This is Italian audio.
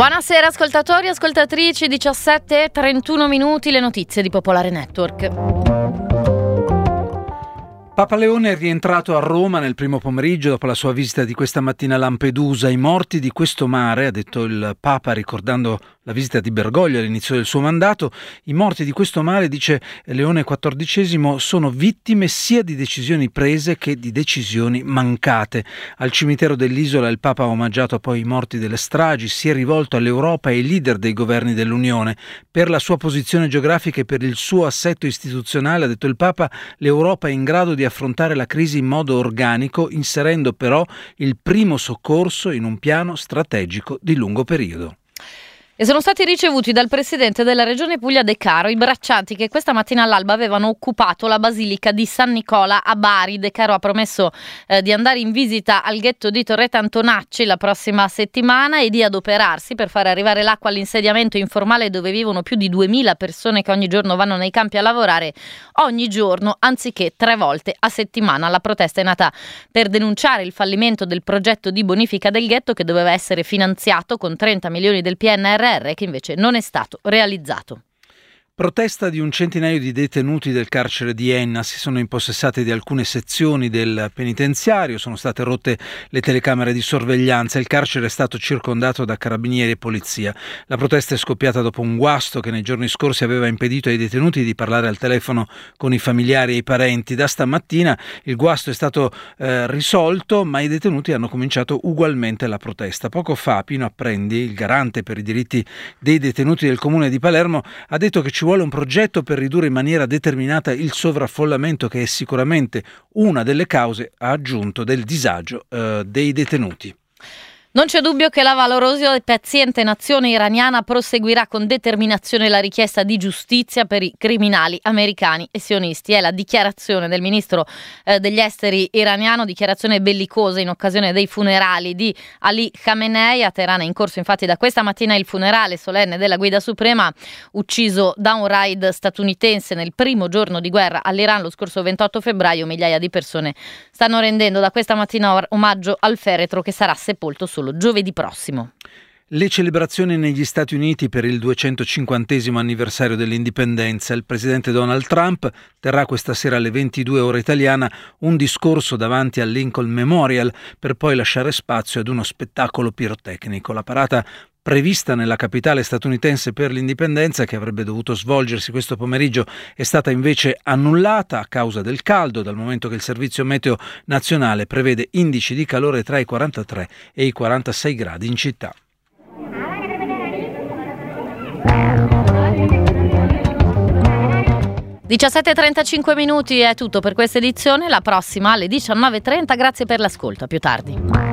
Buonasera ascoltatori e ascoltatrici, 17:31 minuti, le notizie di Popolare Network. Papa Leone è rientrato a Roma nel primo pomeriggio dopo la sua visita di questa mattina a Lampedusa. I morti di questo mare, ha detto il Papa ricordando la visita di Bergoglio all'inizio del suo mandato, i morti di questo mare, dice Leone XIV, sono vittime sia di decisioni prese che di decisioni mancate. Al cimitero dell'isola il Papa ha omaggiato poi i morti delle stragi, si è rivolto all'Europa e ai leader dei governi dell'Unione. Per la sua posizione geografica e per il suo assetto istituzionale, ha detto il Papa, l'Europa è in grado di affrontare la crisi in modo organico, inserendo però il primo soccorso in un piano strategico di lungo periodo. E sono stati ricevuti dal presidente della regione Puglia De Caro i braccianti che questa mattina all'alba avevano occupato la basilica di San Nicola a Bari. De Caro ha promesso di andare in visita al ghetto di Torretta Antonacci la prossima settimana e di adoperarsi per fare arrivare l'acqua all'insediamento informale dove vivono più di 2000 persone che ogni giorno vanno nei campi a lavorare ogni giorno anziché 3 volte a settimana. La protesta è nata per denunciare il fallimento del progetto di bonifica del ghetto che doveva essere finanziato con 30 milioni del PNRR, che invece non è stato realizzato. Protesta di un centinaio di detenuti del carcere di Enna. Si sono impossessati di alcune sezioni del penitenziario, sono state rotte le telecamere di sorveglianza, il carcere è stato circondato da carabinieri e polizia. La protesta è scoppiata dopo un guasto che nei giorni scorsi aveva impedito ai detenuti di parlare al telefono con i familiari e i parenti. Da stamattina il guasto è stato risolto, ma i detenuti hanno cominciato ugualmente la protesta. Poco fa Pino Apprendi, il garante per i diritti dei detenuti del comune di Palermo, ha detto che ci vuole un progetto per ridurre in maniera determinata il sovraffollamento, che è sicuramente una delle cause, ha aggiunto, del disagio dei detenuti. Non c'è dubbio che la valorosa e paziente nazione iraniana proseguirà con determinazione la richiesta di giustizia per i criminali americani e sionisti. È la dichiarazione del ministro degli esteri iraniano, dichiarazione bellicosa in occasione dei funerali di Ali Khamenei. A Teheran è in corso infatti da questa mattina il funerale solenne della guida suprema, ucciso da un raid statunitense nel primo giorno di guerra all'Iran lo scorso 28 febbraio. Migliaia di persone stanno rendendo da questa mattina omaggio al feretro, che sarà sepolto solo giovedì prossimo. Le celebrazioni negli Stati Uniti per il 250° anniversario dell'indipendenza. Il presidente Donald Trump terrà questa sera alle 22 ore italiana un discorso davanti al Lincoln Memorial per poi lasciare spazio ad uno spettacolo pirotecnico. La parata prevista nella capitale statunitense per l'indipendenza, che avrebbe dovuto svolgersi questo pomeriggio, è stata invece annullata a causa del caldo, dal momento che il servizio meteo nazionale prevede indici di calore tra i 43 e i 46 gradi in città. (17:35 minuti) è tutto per questa edizione, la prossima alle 19:30. Grazie per l'ascolto, a più tardi.